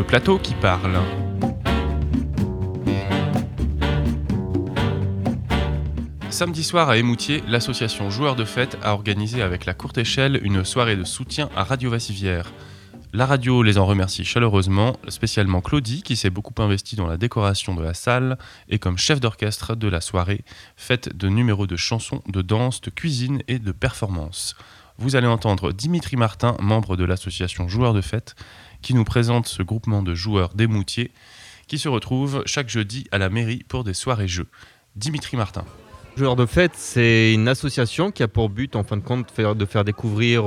le plateau qui parle. Samedi soir à Émoutier, l'association Joueurs de Fête a organisé avec la courte échelle une soirée de soutien à Radio Vassivière. La radio les en remercie chaleureusement, spécialement Claudie qui s'est beaucoup investie dans la décoration de la salle et comme chef d'orchestre de la soirée, faite de numéros de chansons, de danse, de cuisine et de performances. Vous allez entendre Dimitri Martin, membre de l'association Joueurs de Fête, qui nous présente ce groupement de joueurs d'Émoutier qui se retrouve chaque jeudi à la mairie pour des soirées-jeux. Dimitri Martin. Joueurs de Fête, c'est une association qui a pour but, en fin de compte, de faire découvrir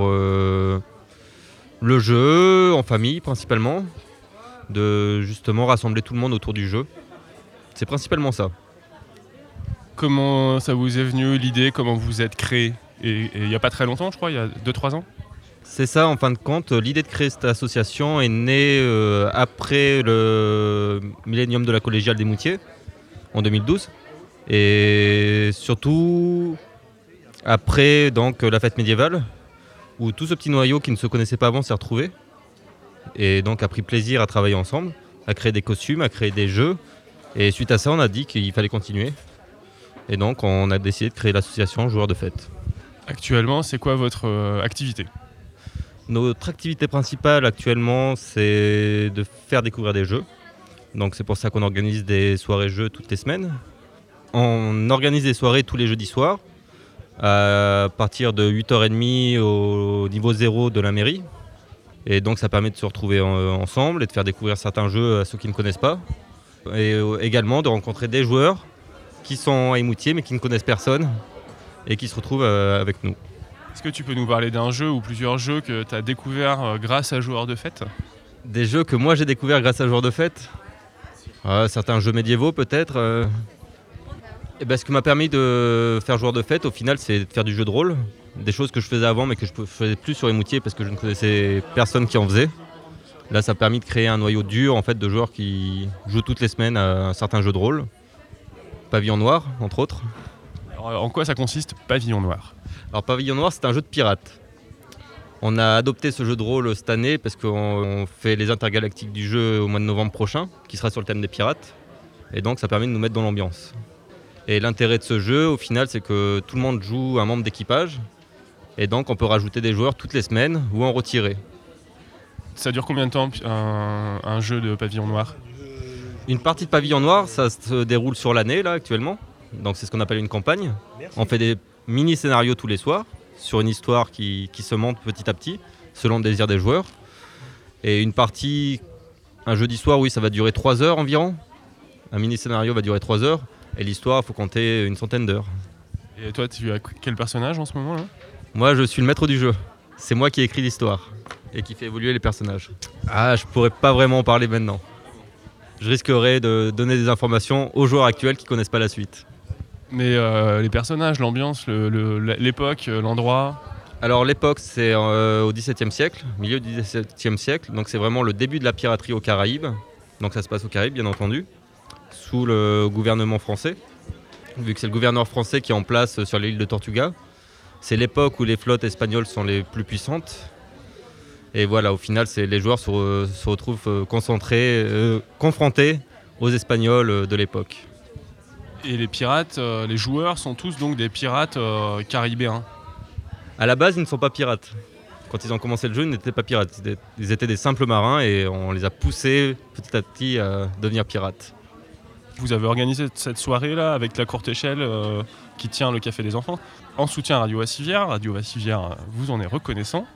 le jeu en famille principalement, de justement rassembler tout le monde autour du jeu. C'est principalement ça. Comment ça vous est venu l'idée, comment vous êtes créé? Et il n'y a pas très longtemps, je crois, il y a 2-3 ans? C'est ça, en fin de compte, l'idée de créer cette association est née après le millénium de la collégiale d'Émoutier, en 2012. Et surtout après donc, la fête médiévale, où tout ce petit noyau qui ne se connaissait pas avant s'est retrouvé et donc a pris plaisir à travailler ensemble, à créer des costumes, à créer des jeux. Et suite à ça, on a dit qu'il fallait continuer. Et donc, on a décidé de créer l'association Joueurs de Fête. Actuellement, c'est quoi votre activité ? Notre activité principale actuellement, c'est de faire découvrir des jeux. Donc, c'est pour ça qu'on organise des soirées-jeux toutes les semaines. On organise des soirées tous les jeudis soirs, à partir de 8h30 au niveau 0 de la mairie. Et donc ça permet de se retrouver ensemble et de faire découvrir certains jeux à ceux qui ne connaissent pas. Et également de rencontrer des joueurs qui sont à Émoutier mais qui ne connaissent personne et qui se retrouvent avec nous. Est-ce que tu peux nous parler d'un jeu ou plusieurs jeux que tu as découverts grâce à Joueurs de Fête ? Des jeux que moi j'ai découverts grâce à Joueurs de Fête. Certains jeux médiévaux peut-être. Ce qui m'a permis de faire Joueurs de Fête, au final, c'est de faire du jeu de rôle. Des choses que je faisais avant, mais que je ne faisais plus sur Émoutier parce que je ne connaissais personne qui en faisait. Là, ça a permis de créer un noyau dur en fait, de joueurs qui jouent toutes les semaines à un certain jeu de rôle. Pavillon Noir, entre autres. Alors, en quoi ça consiste, Pavillon Noir ? Alors, Pavillon Noir, c'est un jeu de pirates. On a adopté ce jeu de rôle cette année parce qu'on fait les intergalactiques du jeu au mois de novembre prochain, qui sera sur le thème des pirates. Et donc, ça permet de nous mettre dans l'ambiance. Et l'intérêt de ce jeu, au final, c'est que tout le monde joue un membre d'équipage. Et donc, on peut rajouter des joueurs toutes les semaines ou en retirer. Ça dure combien de temps, un jeu de Pavillon Noir ? Une partie de Pavillon Noir, ça se déroule sur l'année, là, actuellement. Donc, c'est ce qu'on appelle une campagne. On fait des mini-scénarios tous les soirs, sur une histoire qui se monte petit à petit, selon le désir des joueurs. Et une partie, un jeudi soir, oui, ça va durer 3 heures environ. Un mini-scénario va durer 3 heures. Et l'histoire, il faut compter une centaine d'heures. Et toi, tu as quel personnage en ce moment là ? Moi, je suis le maître du jeu. C'est moi qui écris l'histoire et qui fait évoluer les personnages. Je pourrais pas vraiment en parler maintenant. Je risquerais de donner des informations aux joueurs actuels qui connaissent pas la suite. Mais les personnages, l'ambiance, l'époque, l'endroit... Alors l'époque, c'est au XVIIe siècle, milieu du XVIIe siècle. Donc c'est vraiment le début de la piraterie aux Caraïbes. Donc ça se passe aux Caraïbes, bien entendu, sous le gouvernement français, vu que c'est le gouverneur français qui est en place sur l'île de Tortuga. C'est l'époque où les flottes espagnoles sont les plus puissantes. Et voilà, au final, les joueurs se retrouvent confrontés aux Espagnols de l'époque. Et les pirates, les joueurs sont tous donc des pirates caribéens ? À la base, ils ne sont pas pirates. Quand ils ont commencé le jeu, ils n'étaient pas pirates. Ils étaient des simples marins et on les a poussés petit à petit à devenir pirates. Vous avez organisé cette soirée-là avec la courte échelle qui tient le Café des Enfants en soutien à Radio Vassivière. Radio Vassivière vous en est reconnaissant.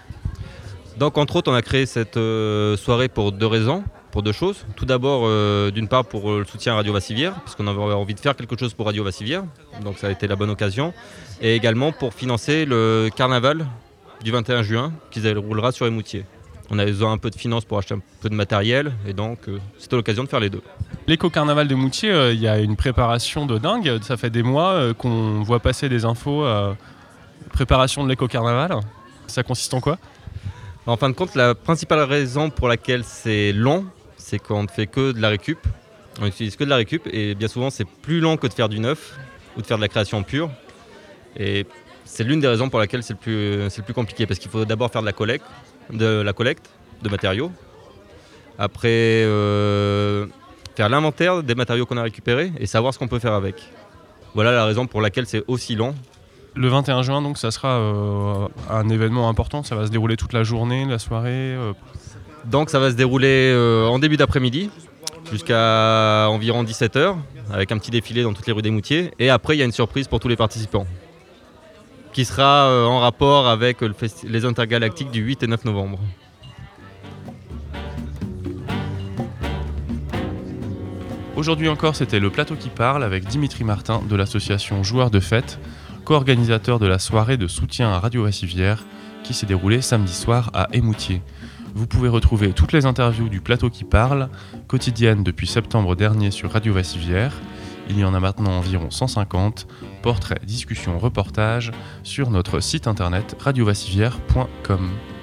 Donc entre autres, on a créé cette soirée pour 2 raisons, pour 2 choses. Tout d'abord, d'une part pour le soutien à Radio Vassivière, parce qu'on avait envie de faire quelque chose pour Radio Vassivière. Donc ça a été la bonne occasion. Et également pour financer le carnaval du 21 juin qui se déroulera sur Émoutier. On avait besoin un peu de finances pour acheter un peu de matériel et donc c'était l'occasion de faire les 2. L'éco-carnaval de Moutier, il y a une préparation de dingue. Ça fait des mois qu'on voit passer des infos. Préparation de l'éco-carnaval, ça consiste en quoi ? En fin de compte, la principale raison pour laquelle c'est long, c'est qu'on ne fait que de la récup. On n'utilise que de la récup et bien souvent c'est plus long que de faire du neuf ou de faire de la création pure. Et c'est l'une des raisons pour laquelle c'est le plus compliqué parce qu'il faut d'abord faire de la collecte de matériaux. Après, faire l'inventaire des matériaux qu'on a récupérés et savoir ce qu'on peut faire avec. Voilà la raison pour laquelle c'est aussi long. Le 21 juin, donc, ça sera un événement important. Ça va se dérouler toute la journée, la soirée. Donc ça va se dérouler en début d'après-midi jusqu'à environ 17h avec un petit défilé dans toutes les rues d'Eymoutiers. Et après, il y a une surprise pour tous les participants qui sera en rapport avec les intergalactiques du 8 et 9 novembre. Aujourd'hui encore, c'était le plateau qui parle avec Dimitri Martin de l'association Joueurs de Fête, co-organisateur de la soirée de soutien à Radio Vassivière qui s'est déroulée samedi soir à Eymoutiers. Vous pouvez retrouver toutes les interviews du plateau qui parle, quotidiennes depuis septembre dernier sur Radio Vassivière. Il y en a maintenant environ 150, portraits, discussions, reportages sur notre site internet radiovassivière.com.